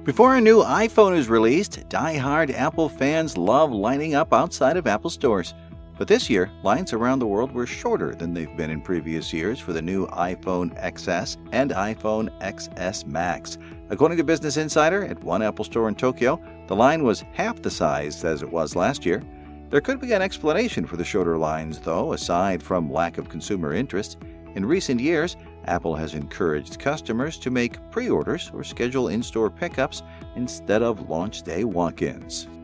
Before a new iPhone is released, die-hard Apple fans love lining up outside of Apple stores. But this year, lines around the world were shorter than they've been in previous years for the new iPhone XS and iPhone XS Max. According to Business Insider, at one Apple store in Tokyo, the line was half the size as it was last year. There could be an explanation for the shorter lines, though, aside from lack of consumer interest. In recent years, Apple has encouraged customers to make pre-orders or schedule in-store pickups instead of launch day walk-ins.